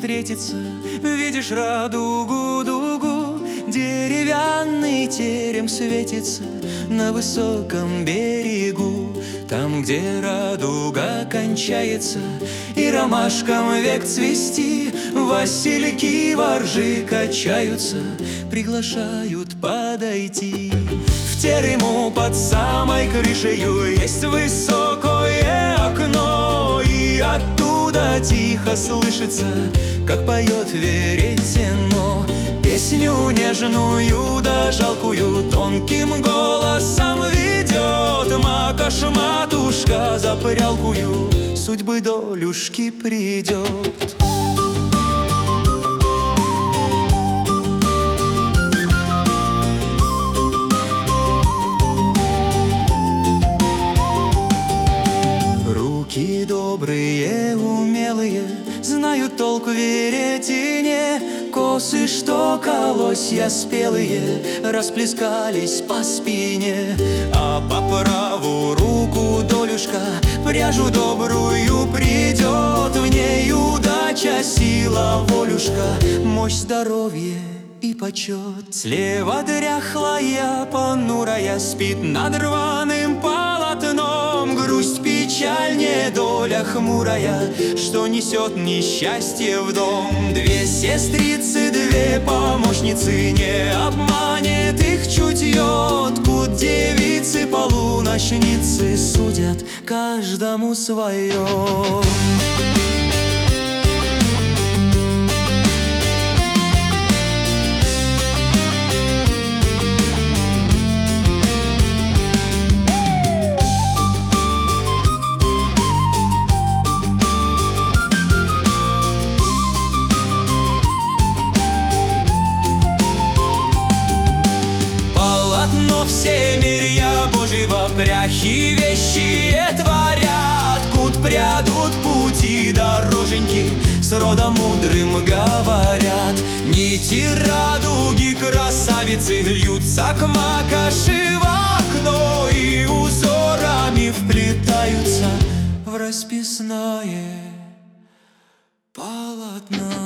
встретиться, видишь радугу, дугу. Деревянный терем светится на высоком берегу, там, где радуга кончается, и ромашкам век цвести. Васильки, воржи качаются, приглашают подойти. В терему под самой крышею есть высокое окно, и оттуда тихо слышится, как поет веретено. Песню нежную да жалкую тонким голосом ведет Макаш-матушка за прялкую, судьбы долюшки придет. Руки добрые, умелые, знают толк в веретене. Косы, что колосья спелые, расплескались по спине. А по праву руку долюшка пряжу добрую придет. В ней удача, сила, волюшка, мощь, здоровье и почет. Слева дряхлая, понурая спит над рваным полотном. Грусть, печаль, недоля хмурая, что несет несчастье в дом. Две сестрицы, две помощницы, не обманет их чутье. Ткут девицы, полуночницы, судят каждому свое. Всемирья Божьего пряхи вещи творят. Кут прядут пути дороженьки, с родом мудрым говорят. Нити радуги красавицы льются к Макаши в окно, и узорами вплетаются в расписное полотно.